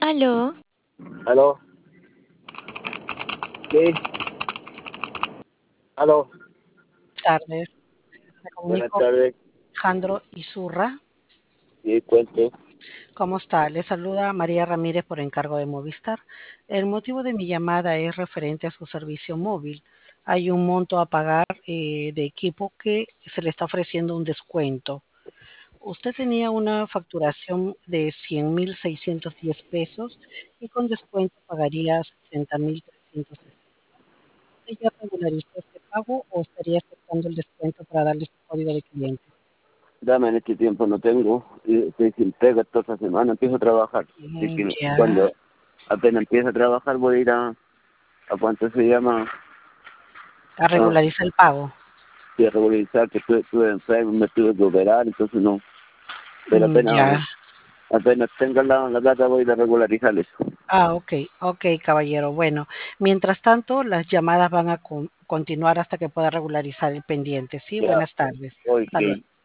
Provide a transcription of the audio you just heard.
Aló, ¿Aló? Sí, aló. Tardes. Me Buenas comunico tardes. Alejandro Isurra. Sí, cuente. ¿Cómo está? Le saluda María Ramírez por encargo de Movistar. El motivo de mi llamada es referente a su servicio móvil. Hay un monto a pagar de equipo que se le está ofreciendo un descuento. Usted tenía una facturación de 100.610 pesos y con descuento pagaría 60.360. ¿Usted ya regularizó este pago o estaría aceptando el descuento para darle su código de cliente? Dame, en este tiempo no tengo. Estoy sin pega toda esta semana. Empiezo a trabajar. Así que Ya. cuando apenas empiezo a trabajar voy a ir a cuánto se llama, A a, regularizar el pago. sí, a regularizar, que estuve enfermo, me tuve que operar, entonces no. Pero Ya. apenas tenga la plata voy a ir a regularizar eso. Ok, ok, caballero. Bueno, mientras tanto, las llamadas van a continuar hasta que pueda regularizar el pendiente. Sí, Ya, buenas tardes. hoy Hasta que luego.